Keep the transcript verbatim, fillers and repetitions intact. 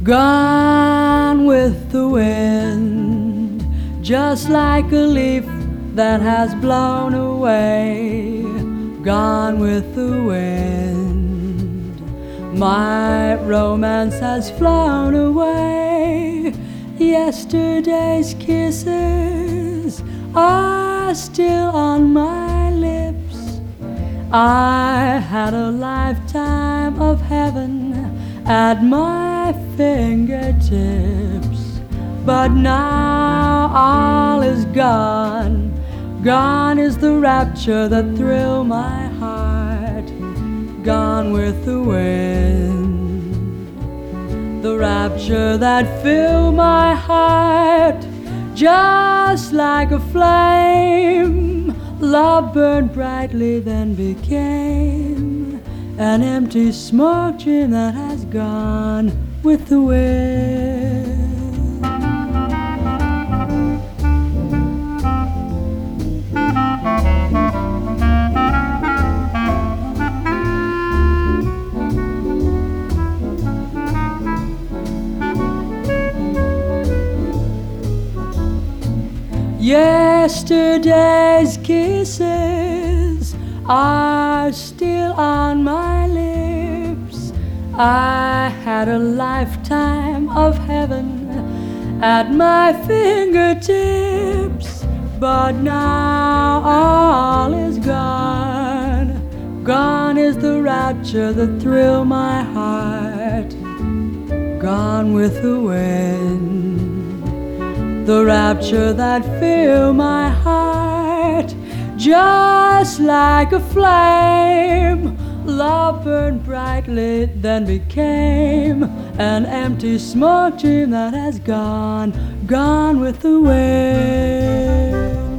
Gone with the wind, just like a leaf that has blown away. Gone with the wind, my romance has flown away. Yesterday's kisses are still on my lips. I had a lifetime of heaven at my fingertips, but now all is gone. Gone is the rapture that thrilled my heart. Gone with the wind, the rapture that filled my heart. Just like a flame, love burned brightly, then became an empty smoke dream that has gone with the wind. Yesterday's kisses are still on my lips. I had a lifetime of heaven at my fingertips, but now all is gone. Gone is the rapture that thrilled my heart. Gone with the wind, the rapture that filled my heart. Just like a flame, love burned brightly, then became an empty smoke dream that has gone, gone with the wind.